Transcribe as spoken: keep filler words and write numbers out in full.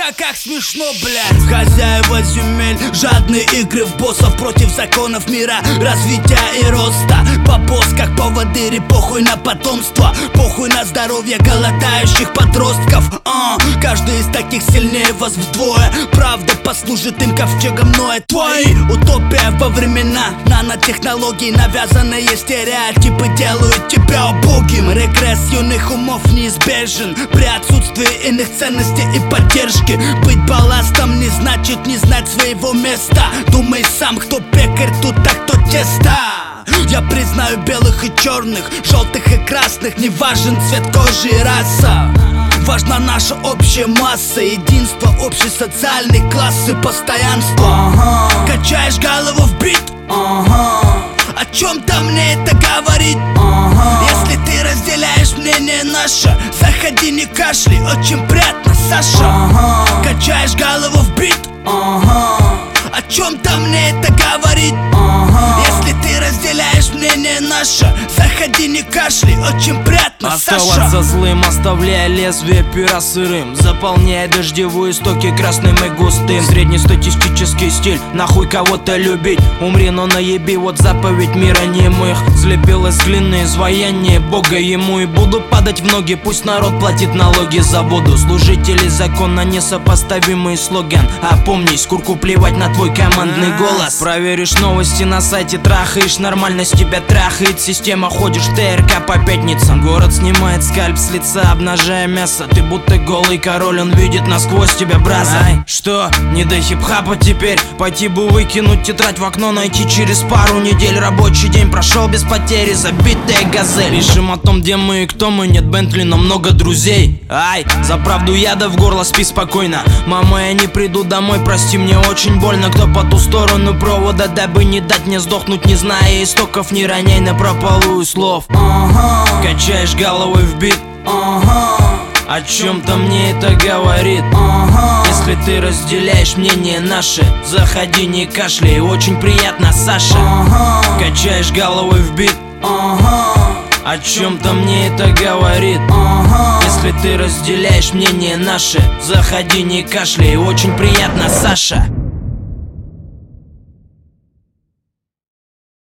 Ха-ха, как смешно, блядь. Хозяева земель, жадные игры в боссов против законов мира, развития и роста. Бабос как поводыри, похуй на потомство, похуй на здоровье голодающих подростков. а, Каждый из таких сильнее вас вдвое. Правда послужит им ковчегом Ноя. Твои утопия во времена нанотехнологий, навязанные стереотипы делают тебя убогим. Регресс юных умов неизбежен при отсутствии иных ценностей и поддержки. Быть балластом не значит не знать своего места. Думай сам, кто пекарь тут, а кто тесто. Я признаю белых и черных, желтых и красных, не важен цвет кожи и раса. Важна наша общая масса, единство, общий социальный класс и постоянство. ага. Качаешь голову в бит, ага. О чем-то мне это говорит, ага. Если ты разделяешь мнение наше, заходи, не кашляй, очень приятно, Саша. ага. Качаешь голову в бит, ага. О чем-то мне это говорит, ага. Если ты разделяешь мнение наше, заходи, не кашляй, очень приятно, Саша. Оставаться злым, оставляя лезвие пера сырым, заполняя дождевые стоки красным и густым. Среднестатистический стиль, нахуй кого-то любить. Умри, но наеби, вот заповедь мира немых. Слепил из глины изваяние Бога ему, и буду падать в ноги, пусть народ платит налоги за воду. Служители закона несопоставимый слоган. Опомнись, курку плевать на твой командный голос. Проверишь новости на сайте, трахаешь, нормальность тебя трахает система. Ходишь в ТРК по пятницам, город снимает скальп с лица, обнажая мясо. Ты будто голый король, он видит насквозь тебя, браза. Ай, что, не до хип-хапа теперь? Пойти бы выкинуть тетрадь в окно, найти через пару недель. Рабочий день прошел без потери, забитая газель. Пишем о том, где мы и кто мы, нет Бентли, но много друзей. Ай, за правду яда в горло, спи спокойно. Мама, я не приду домой, прости, мне очень больно. Кто по ту сторону провода, дабы не дать мне сдохнуть, не зная истоков, не роняй на прополую слов. ага. Качаешь головой в бит, ага. О чем-то мне это говорит, ага. Если ты разделяешь мнение наше, заходи, не кашляй, очень приятно, Саша. ага. Качаешь головой в бит, ага. О чем-то мне это говорит, ага. Если ты разделяешь мнение наше, заходи, не кашляй, очень приятно, Саша.